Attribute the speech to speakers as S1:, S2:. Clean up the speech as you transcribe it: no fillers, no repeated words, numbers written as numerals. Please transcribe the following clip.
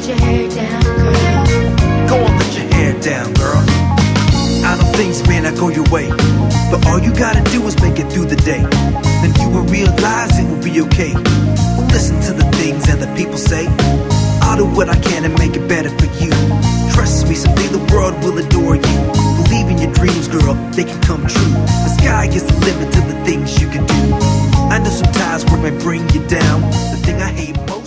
S1: your hair down, girl.
S2: Go on, let your hair down, girl. I know things may not go your way, but all you gotta do is make it through the day. Then you will realize it will be okay. Don't listen to the things that the people say. I'll do what I can to make it better for you. Trust me, someday the world will adore you. Believe in your dreams, girl, they can come true. The sky is the limit to the things you can do. I know sometimes work might bring you down. The thing I hate most